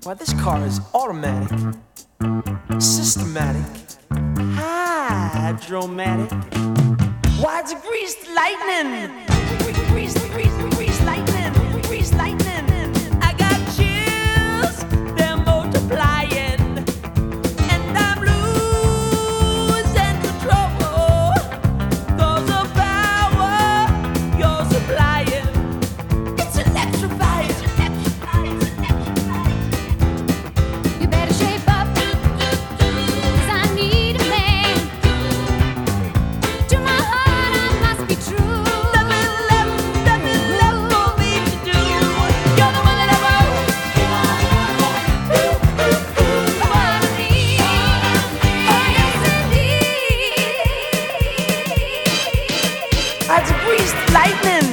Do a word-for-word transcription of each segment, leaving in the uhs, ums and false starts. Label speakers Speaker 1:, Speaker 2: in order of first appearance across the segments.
Speaker 1: Why, this car is automatic, systematic, hydromatic. Why, it's a greased lightning. Greased, greased, greased lightning. Greased lightning. I got chills, they're multiplying, and I'm losing control. 'Cause the power you're supplying, it's electrifying.
Speaker 2: You better shape up, 'cause I need a man. To my heart I must be true.
Speaker 1: Nothing left, nothing left for me to do. You're the one that I want.
Speaker 2: What I need, oh yes indeed.
Speaker 1: That's greased lightning.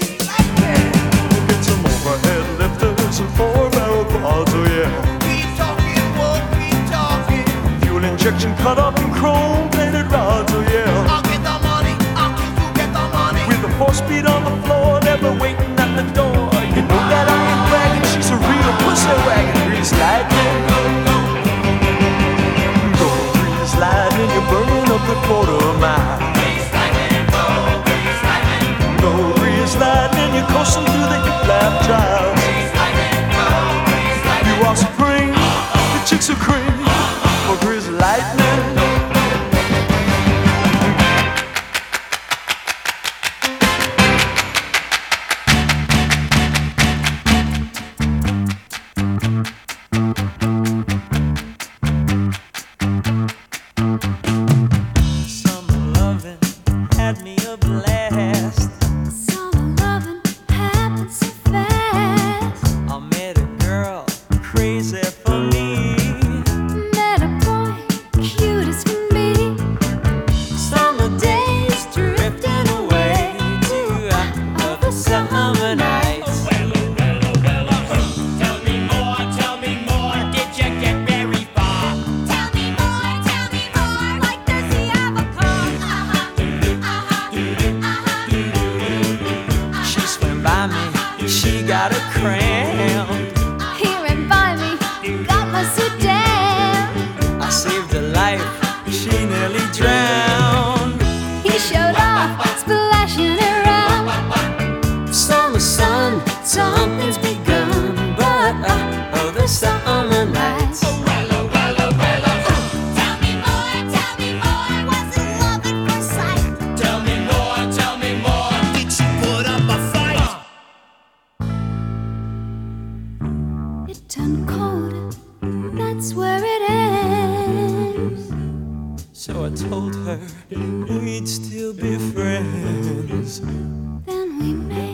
Speaker 3: Get some overhead lifters and four-barrel quads, oh yeah.
Speaker 4: Keep talking, won't keep talking.
Speaker 3: Fuel injection cut up in chrome-plated rods, oh yeah.
Speaker 4: I'll get the money, I'll keep you get the money.
Speaker 3: With a four-speed on the floor, never waiting at the door. You know that I ain't bragging, she's a real pussy wagon. Grease lightning, go grease lightning, you're burning up the quarter mile. Go grease lightning, you're coursing through the hip-lap trials. You are supreme, the chicks are cream for grease lightning. Summer loving had me a blast.
Speaker 2: Summer loving happens so fast.
Speaker 1: I met a girl crazy for me.
Speaker 2: Met a boy cute as can be.
Speaker 1: Summer days drifting away to other summer nights.
Speaker 5: Tell me more, tell me more. Did you get very far?
Speaker 2: Tell me more, tell me more. Like does he have a car? Uh-huh, uh-huh, uh-huh.
Speaker 1: She swam by me, she got a cramp.
Speaker 2: He ran by me, got my suit down.
Speaker 1: I saved her life, she nearly drowned.
Speaker 2: He showed off, splashing around.
Speaker 1: Summer sun, something's begun, but uh, other summer nights.
Speaker 2: Tell me more, tell me more. Was it love at first sight?
Speaker 5: Tell me more, tell me more. Did she put up a fight?
Speaker 2: It turned cold, that's where it ends.
Speaker 1: So I told her we'd still be friends.
Speaker 2: Then we made